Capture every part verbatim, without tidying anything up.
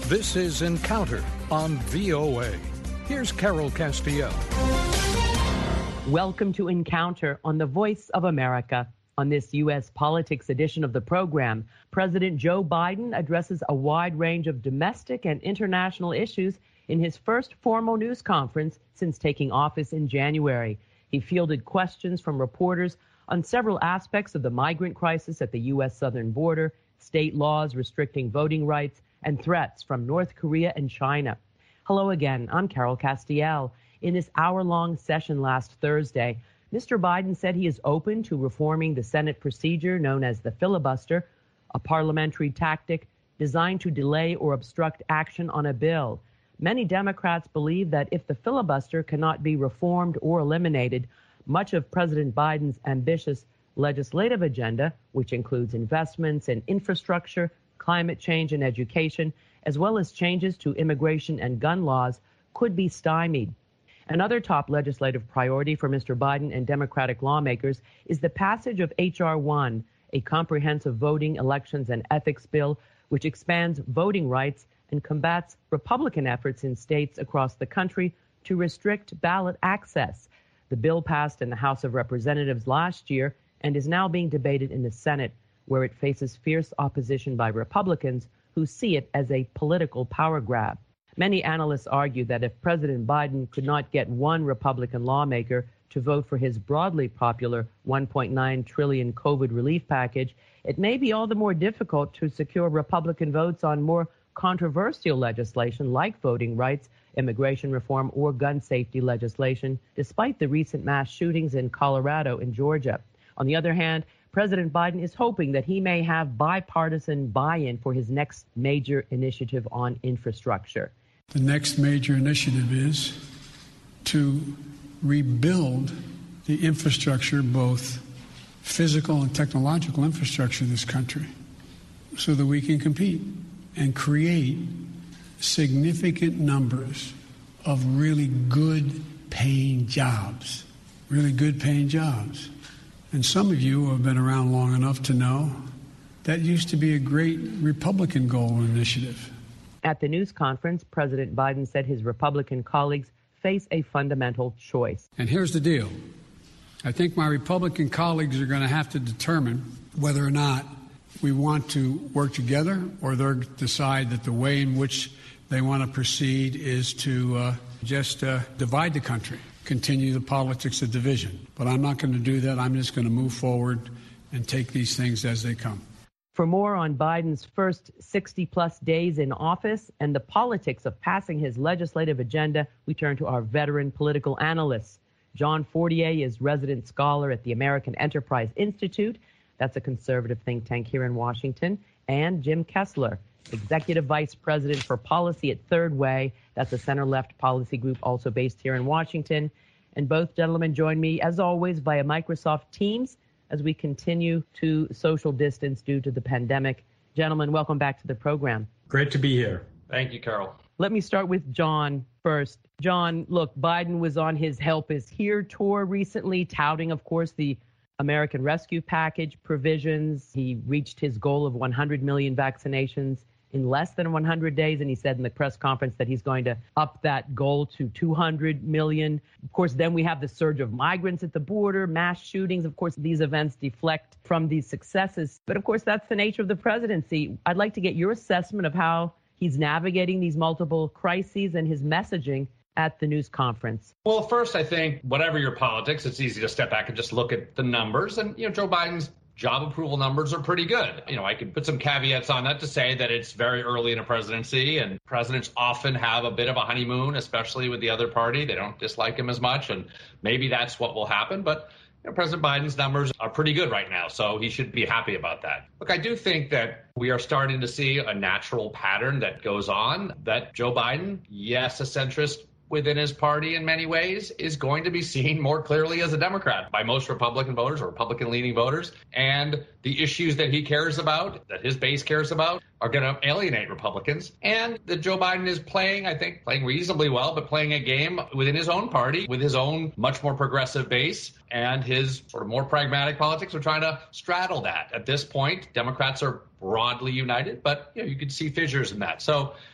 This is Encounter on V O A. Here's Carol Castiel. Welcome to Encounter on the Voice of America. On this U S politics edition of the program, President Joe Biden addresses a wide range of domestic and international issues in his first formal news conference since taking office in January. He fielded questions from reporters on several aspects of the migrant crisis at the U S southern border, state laws restricting voting rights, and threats from North Korea and China. Hello again, I'm Carol Castiel. In this hour-long session last Thursday, Mister Biden said he is open to reforming the Senate procedure known as the filibuster, a parliamentary tactic designed to delay or obstruct action on a bill. Many Democrats believe that if the filibuster cannot be reformed or eliminated, much of President Biden's ambitious legislative agenda, which includes investments in infrastructure, climate change, and education, as well as changes to immigration and gun laws, could be stymied. Another top legislative priority for Mister Biden and Democratic lawmakers is the passage of H R one, a comprehensive voting, elections, and ethics bill, which expands voting rights and combats Republican efforts in states across the country to restrict ballot access. The bill passed in the House of Representatives last year and is now being debated in the Senate, where it faces fierce opposition by Republicans who see it as a political power grab. Many analysts argue that if President Biden could not get one Republican lawmaker to vote for his broadly popular one point nine trillion dollars COVID relief package, it may be all the more difficult to secure Republican votes on more controversial legislation like voting rights, immigration reform, or gun safety legislation, despite the recent mass shootings in Colorado and Georgia. On the other hand, President Biden is hoping that he may have bipartisan buy-in for his next major initiative on infrastructure. The next major initiative is to rebuild the infrastructure, both physical and technological infrastructure in this country, so that we can compete and create significant numbers of really good paying jobs, really good paying jobs. And some of you who have been around long enough to know that used to be a great Republican goal and initiative. At the news conference, President Biden said his Republican colleagues face a fundamental choice. And here's the deal. I think my Republican colleagues are going to have to determine whether or not we want to work together or they'll decide that the way in which they want to proceed is to uh, just uh, divide the country, continue the politics of division. But I'm not going to do that. I'm just going to move forward and take these things as they come. For more on Biden's first sixty-plus days in office and the politics of passing his legislative agenda, we turn to our veteran political analysts. John Fortier is resident scholar at the American Enterprise Institute. That's a conservative think tank here in Washington. And Jim Kessler, executive vice president for policy at Third Way. That's a center-left policy group also based here in Washington. And both gentlemen join me, as always, via Microsoft Teams as we continue to social distance due to the pandemic. Gentlemen, welcome back to the program. Great to be here. Thank you, Carol. Let me start with John first. John, look, Biden was on his Help Is Here tour recently, touting, of course, the American Rescue Package provisions. He reached his goal of one hundred million vaccinations in less than one hundred days, and he said in the press conference that he's going to up that goal to two hundred million. Of course, then we have the surge of migrants at the border, mass shootings. Of course, these events deflect from these successes. But of course, that's the nature of the presidency. I'd like to get your assessment of how he's navigating these multiple crises and his messaging at the news conference. Well, first, I think whatever your politics, it's easy to step back and just look at the numbers. And, you know, Joe Biden's job approval numbers are pretty good. You know, I could put some caveats on that to say that it's very early in a presidency, and presidents often have a bit of a honeymoon, especially with the other party. They don't dislike him as much, and maybe that's what will happen. But you know, President Biden's numbers are pretty good right now, so he should be happy about that. Look, I do think that we are starting to see a natural pattern that goes on, that Joe Biden, yes, a centrist within his party in many ways, is going to be seen more clearly as a Democrat by most Republican voters or Republican-leaning voters. And the issues that he cares about, that his base cares about, are going to alienate Republicans. And that Joe Biden is playing, I think, playing reasonably well, but playing a game within his own party, with his own much more progressive base, and his sort of more pragmatic politics are trying to straddle that. At this point, Democrats are broadly united, but you know, you could see fissures in that. So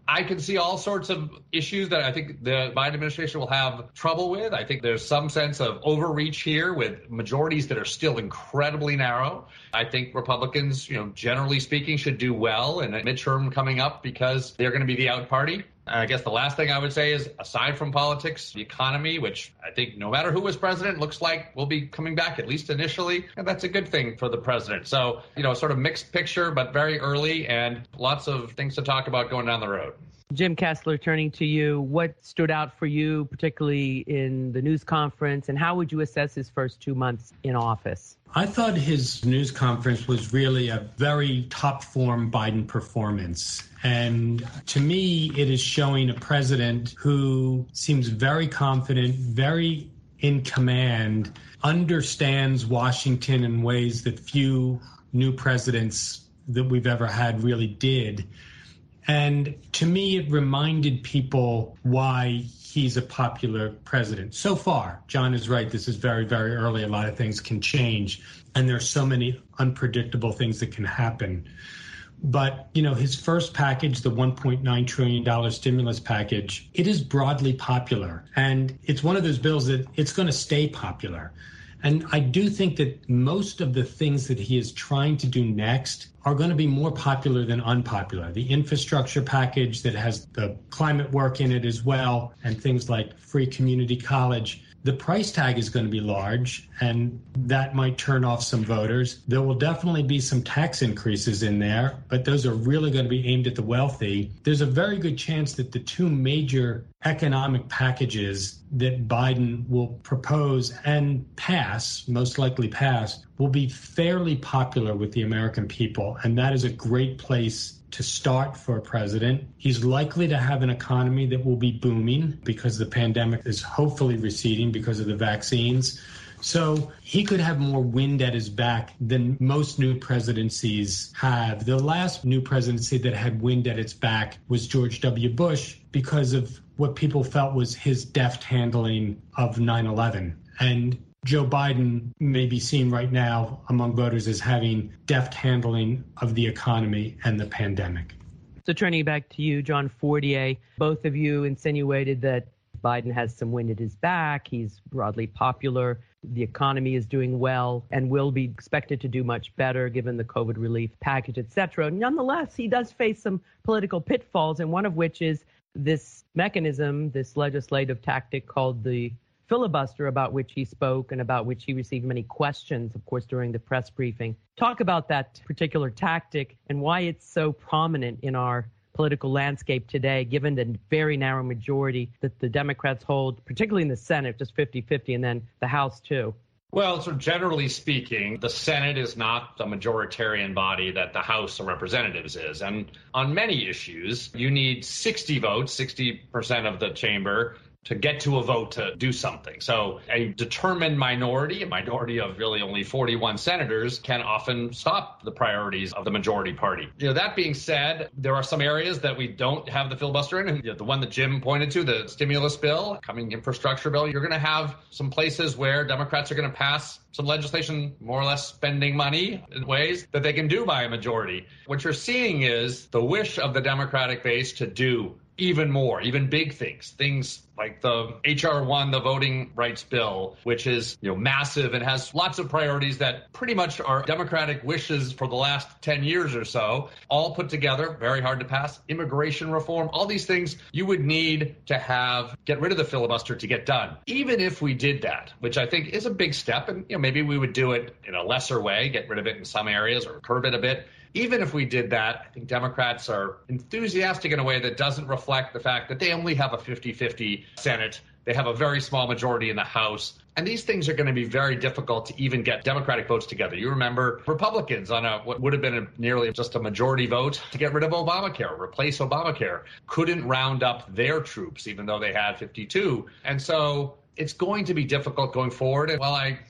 I can see all sorts of issues that I think the Biden administration will have trouble with. I think there's some sense of overreach here with majorities that are still incredibly narrow. I think Republicans, you know, generally speaking, should do well in a midterm coming up because they're going to be the out party. I guess the last thing I would say is, aside from politics, the economy, which I think no matter who is president, looks like will be coming back, at least initially. And that's a good thing for the president. So, you know, sort of mixed picture, but very early and lots of things to talk about going down the road. Jim Kessler, turning to you, what stood out for you, particularly in the news conference, and how would you assess his first two months in office? I thought his news conference was really a very top form Biden performance. And to me, it is showing a president who seems very confident, very in command, understands Washington in ways that few new presidents that we've ever had really did. And to me, it reminded people why he's a popular president. So far, John is right. This is very, very early. A lot of things can change. And there's so many unpredictable things that can happen. But, you know, his first package, the one point nine trillion dollars stimulus package, it is broadly popular. And it's one of those bills that it's going to stay popular. And I do think that most of the things that he is trying to do next are going to be more popular than unpopular. The infrastructure package that has the climate work in it as well, and things like free community college. The price tag is going to be large, and that might turn off some voters. There will definitely be some tax increases in there, but those are really going to be aimed at the wealthy. There's a very good chance that the two major economic packages that Biden will propose and pass, most likely pass, will be fairly popular with the American people, and that is a great place to start for a president. He's likely to have an economy that will be booming because the pandemic is hopefully receding because of the vaccines. So he could have more wind at his back than most new presidencies have. The last new presidency that had wind at its back was George W. Bush because of what people felt was his deft handling of nine eleven. And Joe Biden may be seen right now among voters as having deft handling of the economy and the pandemic. So turning back to you, John Fortier, both of you insinuated that Biden has some wind at his back. He's broadly popular. The economy is doing well and will be expected to do much better given the COVID relief package, et cetera. Nonetheless, he does face some political pitfalls, and one of which is this mechanism, this legislative tactic called the filibuster, about which he spoke and about which he received many questions, of course, during the press briefing. Talk about that particular tactic and why it's so prominent in our political landscape today, given the very narrow majority that the Democrats hold, particularly in the Senate, just fifty-fifty, and then the House, too. Well, so generally speaking, the Senate is not the majoritarian body that the House of Representatives is. And on many issues, you need sixty votes, sixty percent of the chamber, to get to a vote to do something. So a determined minority, a minority of really only forty-one senators, can often stop the priorities of the majority party. You know, that being said, there are some areas that we don't have the filibuster in. And you know, the one that Jim pointed to, the stimulus bill, coming infrastructure bill, you're going to have some places where Democrats are going to pass some legislation more or less spending money in ways that they can do by a majority. What you're seeing is the wish of the Democratic base to do even more, even big things, things like the H R one, the voting rights bill, which is, you know, massive and has lots of priorities that pretty much are Democratic wishes for the last ten years or so, all put together, very hard to pass. Immigration reform, all these things you would need to have, get rid of the filibuster to get done. Even if we did that, which I think is a big step, and you know, maybe we would do it in a lesser way, get rid of it in some areas or curb it a bit. Even if we did that, I think Democrats are enthusiastic in a way that doesn't reflect the fact that they only have a fifty-fifty Senate. They have a very small majority in the House. And these things are going to be very difficult to even get Democratic votes together. You remember Republicans on a what would have been a, nearly just a majority vote to get rid of Obamacare, replace Obamacare, couldn't round up their troops, even though they had fifty-two. And so it's going to be difficult going forward. And while I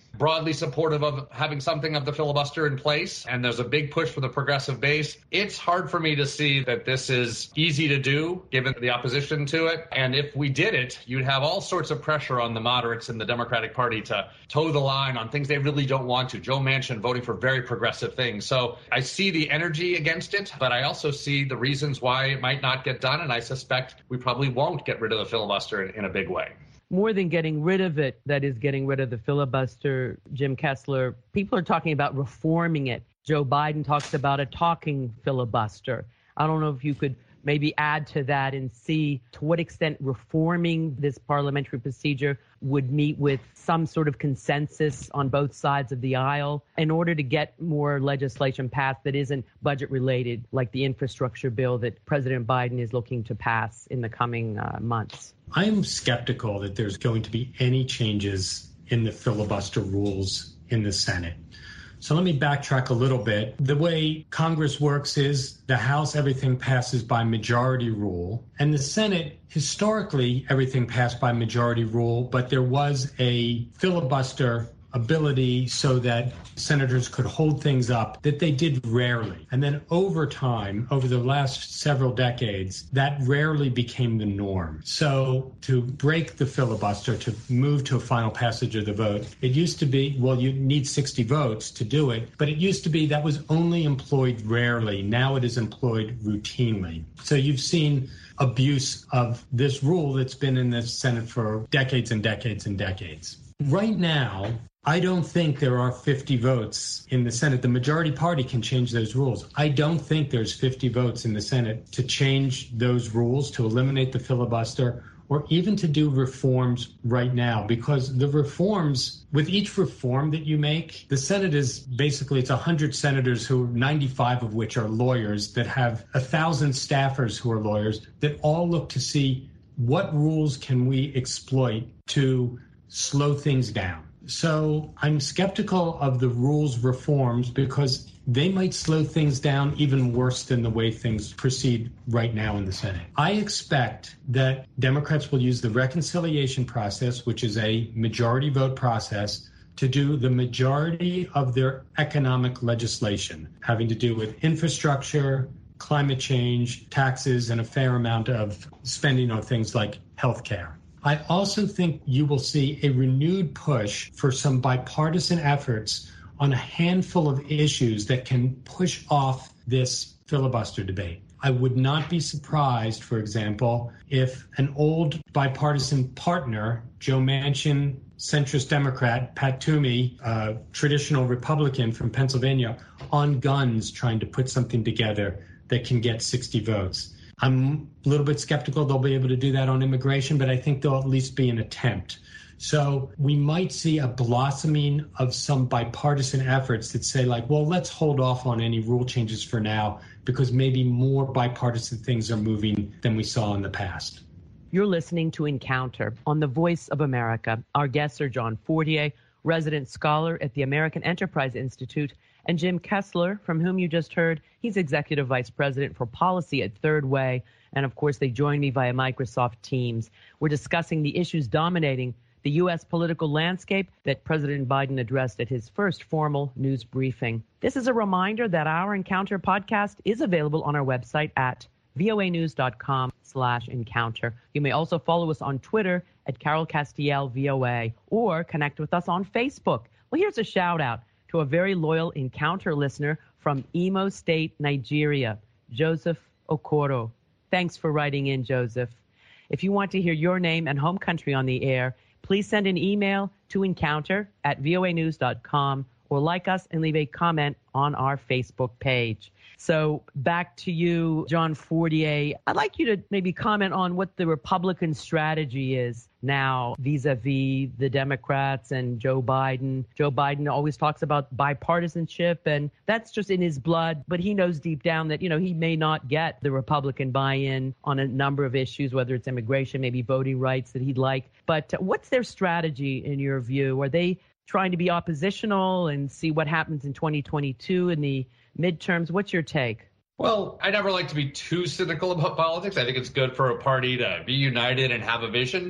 broadly supportive of having something of the filibuster in place, and there's a big push for the progressive base. It's hard for me to see that this is easy to do, given the opposition to it. And if we did it, you'd have all sorts of pressure on the moderates in the Democratic Party to toe the line on things they really don't want to. Joe Manchin voting for very progressive things. So I see the energy against it, but I also see the reasons why it might not get done, and I suspect we probably won't get rid of the filibuster in, in a big way. More than getting rid of it, that is getting rid of the filibuster, Jim Kessler, people are talking about reforming it. Joe Biden talks about a talking filibuster. I don't know if you could maybe add to that and see to what extent reforming this parliamentary procedure would meet with some sort of consensus on both sides of the aisle in order to get more legislation passed that isn't budget related, like the infrastructure bill that President Biden is looking to pass in the coming uh, months. I'm skeptical that there's going to be any changes in the filibuster rules in the Senate. So let me backtrack a little bit. The way Congress works is the House, everything passes by majority rule. And the Senate, historically, everything passed by majority rule, but there was a filibuster ability so that senators could hold things up that they did rarely. And then over time, over the last several decades, that rarely became the norm. So to break the filibuster, to move to a final passage of the vote, it used to be, well, you need sixty votes to do it, but it used to be that was only employed rarely. Now it is employed routinely. So you've seen abuse of this rule that's been in the Senate for decades and decades and decades. Right now, I don't think there are fifty votes in the Senate. The majority party can change those rules. I don't think there's fifty votes in the Senate to change those rules, to eliminate the filibuster, or even to do reforms right now, because the reforms, with each reform that you make, the Senate is basically, it's one hundred senators who, ninety-five of which are lawyers, that have one thousand staffers who are lawyers, that all look to see what rules can we exploit to slow things down. So I'm skeptical of the rules reforms because they might slow things down even worse than the way things proceed right now in the Senate. I expect that Democrats will use the reconciliation process, which is a majority vote process, to do the majority of their economic legislation having to do with infrastructure, climate change, taxes, and a fair amount of spending on things like health care. I also think you will see a renewed push for some bipartisan efforts on a handful of issues that can push off this filibuster debate. I would not be surprised, for example, if an old bipartisan partner, Joe Manchin, centrist Democrat, Pat Toomey, uh, traditional Republican from Pennsylvania, on guns trying to put something together that can get sixty votes. I'm a little bit skeptical they'll be able to do that on immigration, but I think there'll at least be an attempt. So we might see a blossoming of some bipartisan efforts that say, like, well, let's hold off on any rule changes for now because maybe more bipartisan things are moving than we saw in the past. You're listening to Encounter on the Voice of America. Our guests are John Fortier, resident scholar at the American Enterprise Institute, and Jim Kessler, from whom you just heard. He's Executive Vice President for Policy at Third Way. And of course, they join me via Microsoft Teams. We're discussing the issues dominating the U S political landscape that President Biden addressed at his first formal news briefing. This is a reminder that our Encounter podcast is available on our website at voanews.com slash encounter. You may also follow us on Twitter at Carol Castiel V O A or connect with us on Facebook. Well, here's a shout out to a very loyal Encounter listener from Imo State, Nigeria, Joseph Okoro. Thanks for writing in, Joseph. If you want to hear your name and home country on the air, please send an email to encounter at voanews dot com or like us and leave a comment on our Facebook page. So back to you, John Fortier. I'd like you to maybe comment on what the Republican strategy is now vis-a-vis the Democrats and Joe Biden. Joe Biden always talks about bipartisanship, and that's just in his blood. But he knows deep down that, you know, he may not get the Republican buy-in on a number of issues, whether it's immigration, maybe voting rights that he'd like. But what's their strategy in your view? Are they trying to be oppositional and see what happens in twenty twenty-two in the midterms? What's your take? Well, I never like to be too cynical about politics. I think it's good for a party to be united and have a vision. But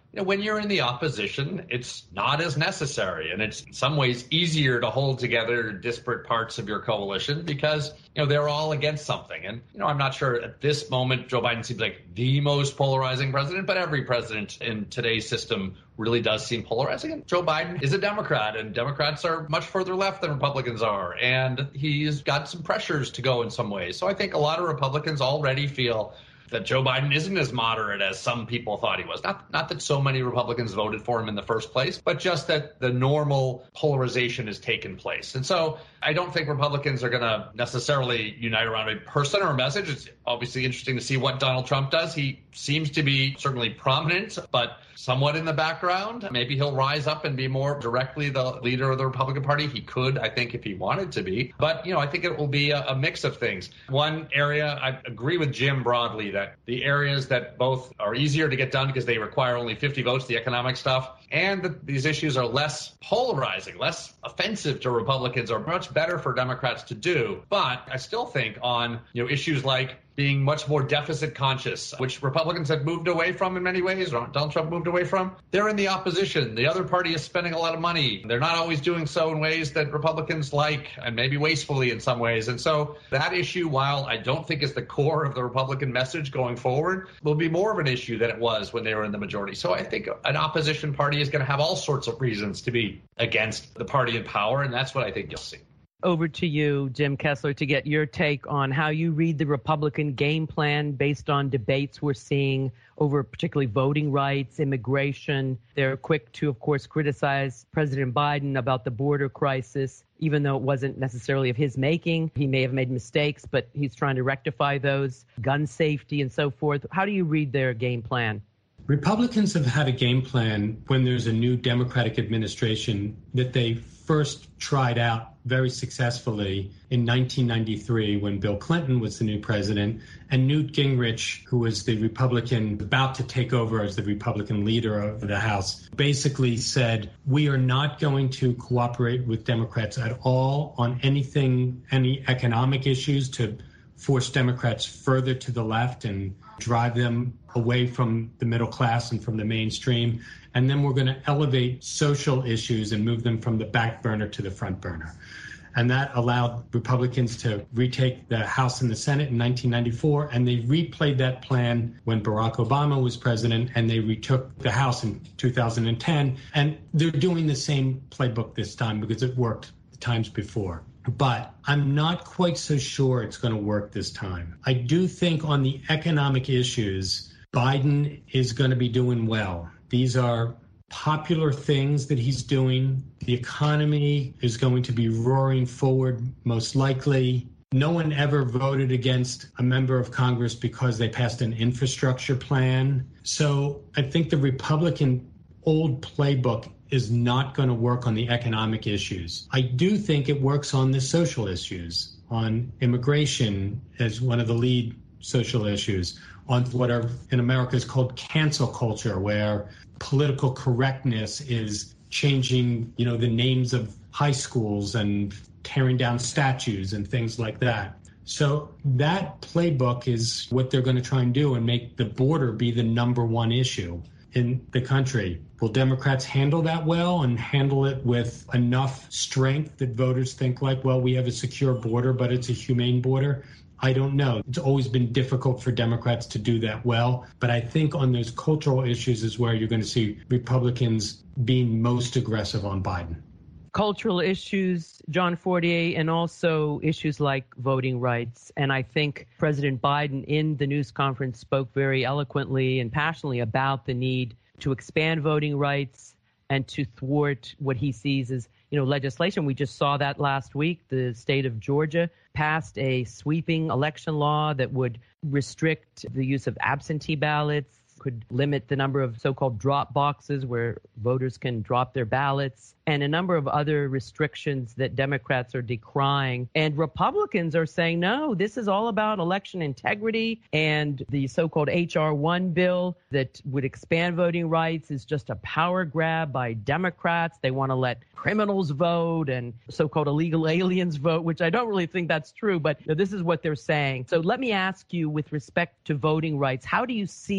you know, when you're in the opposition, it's not as necessary. And it's in some ways easier to hold together disparate parts of your coalition because, you know, they're all against something. And, you know, I'm not sure at this moment, Joe Biden seems like the most polarizing president, but every president in today's system really does seem polarizing. And Joe Biden is a Democrat, and Democrats are much further left than Republicans are. And he's got some pressures to go in some ways. So I think a lot of Republicans already feel that Joe Biden isn't as moderate as some people thought he was. Not, not that so many Republicans voted for him in the first place, but just that the normal polarization has taken place. And so I don't think Republicans are going to necessarily unite around a person or a message. It's obviously interesting to see what Donald Trump does. He seems to be certainly prominent, but somewhat in the background. Maybe he'll rise up and be more directly the leader of the Republican Party. He could, I think, if he wanted to be. But, you know, I think it will be a, a mix of things. One area, I agree with Jim broadly that the areas that both are easier to get done because they require only fifty votes, the economic stuff, and that these issues are less polarizing, less offensive to Republicans, are much better for Democrats to do. But I still think on, you know, issues like being much more deficit conscious, which Republicans have moved away from in many ways, or Donald Trump moved away from. They're in the opposition. The other party is spending a lot of money. They're not always doing so in ways that Republicans like, and maybe wastefully in some ways. And so that issue, while I don't think is the core of the Republican message going forward, will be more of an issue than it was when they were in the majority. So I think an opposition party is going to have all sorts of reasons to be against the party in power, and that's what I think you'll see. Over to you, Jim Kessler, to get your take on how you read the Republican game plan based on debates we're seeing over particularly voting rights, immigration. They're quick to, of course, criticize President Biden about the border crisis, even though it wasn't necessarily of his making. He may have made mistakes, but he's trying to rectify those, gun safety and so forth. How do you read their game plan? Republicans have had a game plan when there's a new Democratic administration that they first tried out very successfully in nineteen ninety-three when Bill Clinton was the new president, and Newt Gingrich, who was the Republican about to take over as the Republican leader of the House, basically said, we are not going to cooperate with Democrats at all on anything, any economic issues to force Democrats further to the left and drive them away from the middle class and from the mainstream. And then we're going to elevate social issues and move them from the back burner to the front burner. And that allowed Republicans to retake the House and the Senate in nineteen ninety-four. And they replayed that plan when Barack Obama was president, and they retook the House in two thousand ten. And they're doing the same playbook this time because it worked the times before. But I'm not quite so sure it's going to work this time. I do think on the economic issues, Biden is going to be doing well. These are popular things that he's doing. The economy is going to be roaring forward, most likely. No one ever voted against a member of Congress because they passed an infrastructure plan. So I think the Republican old playbook is not going to work on the economic issues. I do think it works on the social issues, on immigration as one of the lead social issues, on what are in America is called cancel culture, where political correctness is changing, you know, the names of high schools and tearing down statues and things like that. So that playbook is what they're going to try and do and make the border be the number one issue in the country. Will Democrats handle that well and handle it with enough strength that voters think like, well, we have a secure border, but it's a humane border? I don't know. It's always been difficult for Democrats to do that well. But I think on those cultural issues is where you're going to see Republicans being most aggressive on Biden. Cultural issues, John Fortier, and also issues like voting rights. And I think President Biden in the news conference spoke very eloquently and passionately about the need to expand voting rights and to thwart what he sees as, you know, legislation. We just saw that last week. The state of Georgia passed a sweeping election law that would restrict the use of absentee ballots, could limit the number of so-called drop boxes where voters can drop their ballots, and a number of other restrictions that Democrats are decrying. And Republicans are saying, no, this is all about election integrity, and the so-called H R one bill that would expand voting rights is just a power grab by Democrats. They want to let criminals vote and so-called illegal aliens vote, which I don't really think that's true, but this is what they're saying. So let me ask you, with respect to voting rights, how do you see that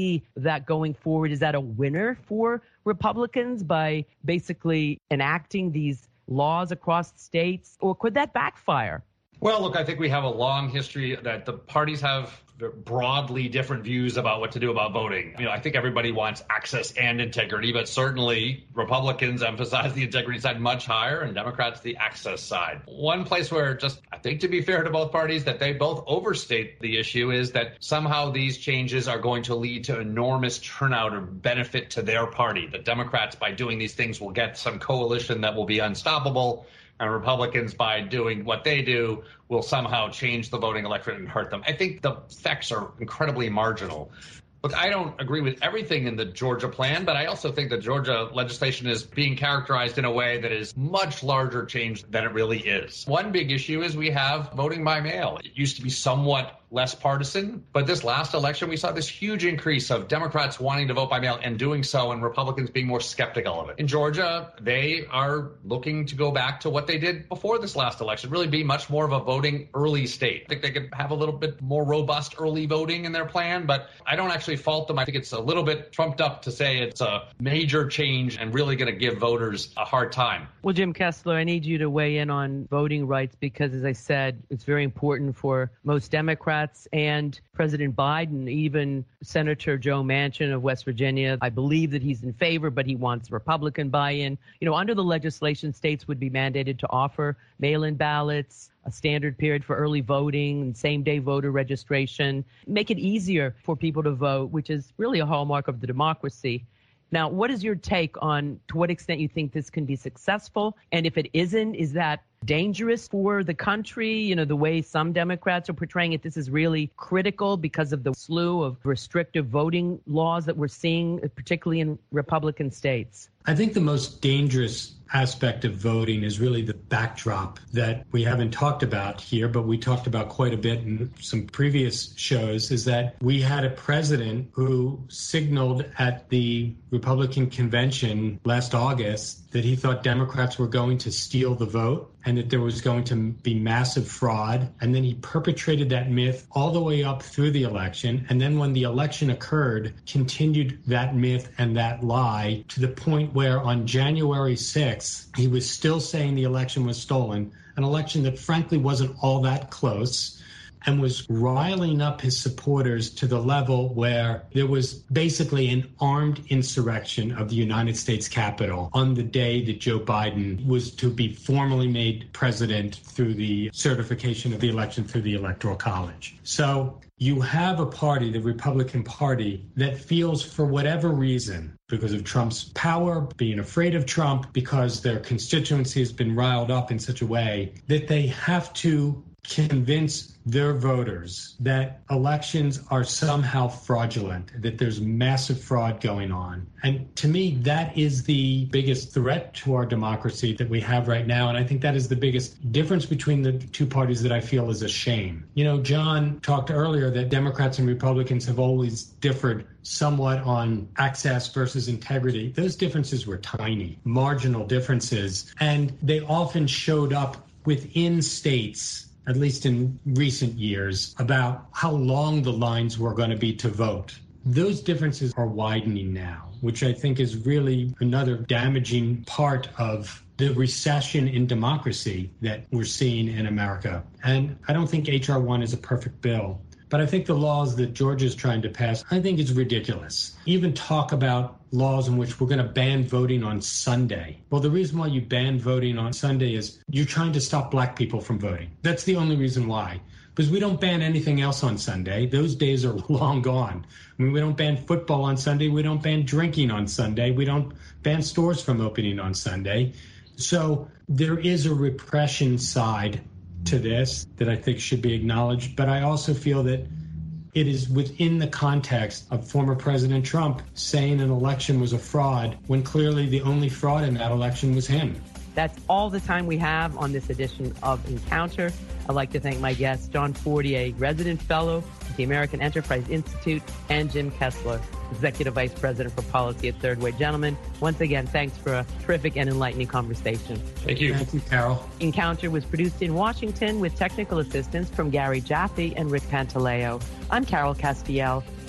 that going forward? Is that a winner for Republicans by basically enacting these laws across states, or could that backfire? Well, look, I think we have a long history that the parties have broadly different views about what to do about voting. You know, I think everybody wants access and integrity, but certainly Republicans emphasize the integrity side much higher and Democrats the access side. One place where, just I think to be fair to both parties, that they both overstate the issue is that somehow these changes are going to lead to enormous turnout or benefit to their party. The Democrats, by doing these things, will get some coalition that will be unstoppable. And Republicans, by doing what they do, will somehow change the voting electorate and hurt them. I think the effects are incredibly marginal. Look, I don't agree with everything in the Georgia plan, but I also think the Georgia legislation is being characterized in a way that is much larger change than it really is. One big issue is we have voting by mail. It used to be somewhat less partisan, but this last election, we saw this huge increase of Democrats wanting to vote by mail and doing so, and Republicans being more skeptical of it. In Georgia, they are looking to go back to what they did before this last election, really be much more of a voting early state. I think they could have a little bit more robust early voting in their plan, but I don't actually fault them. I think it's a little bit trumped up to say it's a major change and really going to give voters a hard time. Well, Jim Kessler, I need you to weigh in on voting rights because, as I said, it's very important for most Democrats and President Biden, even Senator Joe Manchin of West Virginia. I believe that he's in favor, but he wants Republican buy-in. You know, under the legislation, states would be mandated to offer mail-in ballots, a standard period for early voting, and same-day voter registration, make it easier for people to vote, which is really a hallmark of the democracy. Now, what is your take on to what extent you think this can be successful? And if it isn't, is that dangerous for the country? You know, the way some Democrats are portraying it, this is really critical because of the slew of restrictive voting laws that we're seeing, particularly in Republican states. I think the most dangerous aspect of voting is really the backdrop that we haven't talked about here, but we talked about quite a bit in some previous shows, is that we had a president who signaled at the Republican convention last August that he thought Democrats were going to steal the vote and that there was going to be massive fraud. And then he perpetrated that myth all the way up through the election. And then when the election occurred, continued that myth and that lie to the point where on January sixth, he was still saying the election was stolen, an election that frankly wasn't all that close, and was riling up his supporters to the level where there was basically an armed insurrection of the United States Capitol on the day that Joe Biden was to be formally made president through the certification of the election through the Electoral College. So you have a party, the Republican Party, that feels for whatever reason, because of Trump's power, being afraid of Trump, because their constituency has been riled up in such a way that they have to convince their voters that elections are somehow fraudulent, that there's massive fraud going on. And to me, that is the biggest threat to our democracy that we have right now. And I think that is the biggest difference between the two parties that I feel is a shame. You know, John talked earlier that Democrats and Republicans have always differed somewhat on access versus integrity. Those differences were tiny, marginal differences, and they often showed up within states, at least in recent years, about how long the lines were going to be to vote. Those differences are widening now, which I think is really another damaging part of the recession in democracy that we're seeing in America. And I don't think H R one is a perfect bill, but I think the laws that Georgia's trying to pass, I think it's ridiculous. Even talk about laws in which we're going to ban voting on Sunday. Well, the reason why you ban voting on Sunday is you're trying to stop black people from voting. That's the only reason why. Because we don't ban anything else on Sunday. Those days are long gone. I mean, we don't ban football on Sunday. We don't ban drinking on Sunday. We don't ban stores from opening on Sunday. So there is a repression side to this that I think should be acknowledged. But I also feel that it is within the context of former President Trump saying an election was a fraud when clearly the only fraud in that election was him. That's all the time we have on this edition of Encounter. I'd like to thank my guests, John Fortier, resident fellow at the American Enterprise Institute, and Jim Kessler, Executive Vice President for Policy at Third Way. Gentlemen, once again, thanks for a terrific and enlightening conversation. Thank you. Thank you, Carol. Encounter was produced in Washington with technical assistance from Gary Jaffe and Rick Pantaleo. I'm Carol Castiel.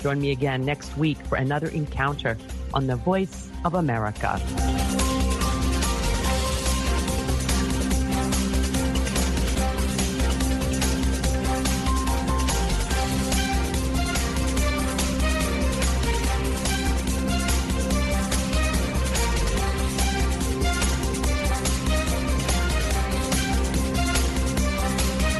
Join me again next week for another encounter on the Voice of America.